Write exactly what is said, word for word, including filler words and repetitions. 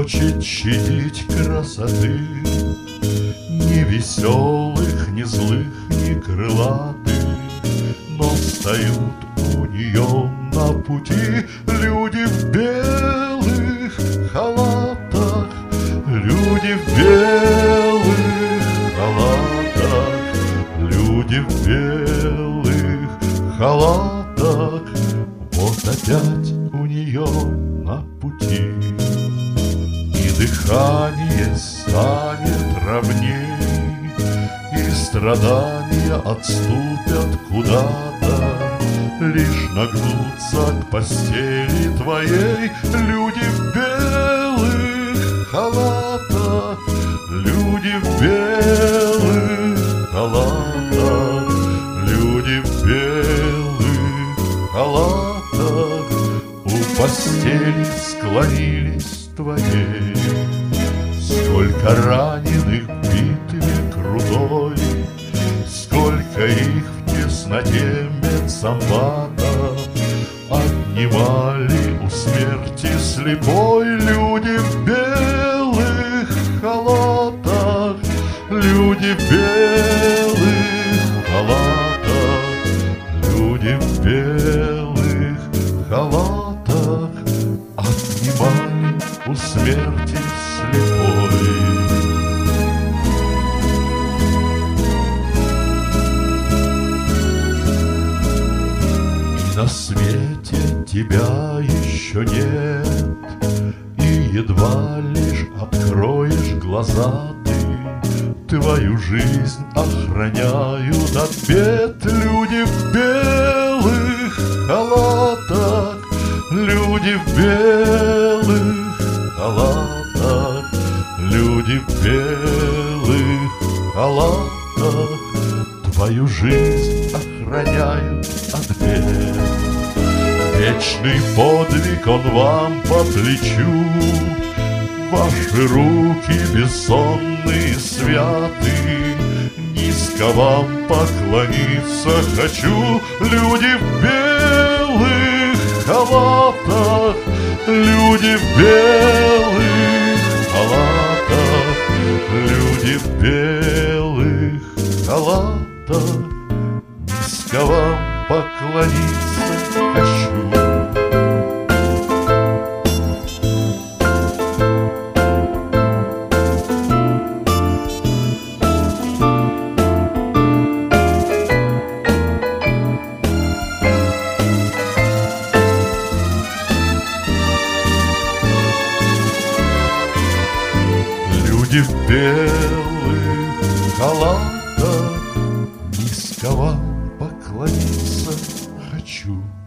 хочет щадить красоты, ни веселых, ни злых, ни крылатых, но встают у нее на пути люди в белых халатах, люди в белых халатах, люди в белых халатах. Вот опять у нее на пути, и дыхание станет ровней, и страдания отступят куда-то, лишь нагнуться к постели твоей. Люди в белых халатах, люди в белых халатах, люди в белых халатах у постели склонились твоей. Сколько раненых в битве крутой, сколько их в тесноте медсамбата отнимали у смерти слепой. Люди в белых халатах, люди в белых халатах, люди в белых халатах отнимали у смерти слепой. На свете тебя еще нет, и едва лишь откроешь глаза ты, твою жизнь охраняют от бед. Люди в белых халатах, люди в белых халатах, люди в белых халатах твою жизнь охраняют от бед. Вечный подвиг он вам по плечу, ваши руки бессонные святы, низко вам поклониться хочу. Люди в белых халатах, люди в белых халатах, люди в белых халатах, низко вам поклониться хочу. Люди в белых халатах, низко вам поклониться хочу.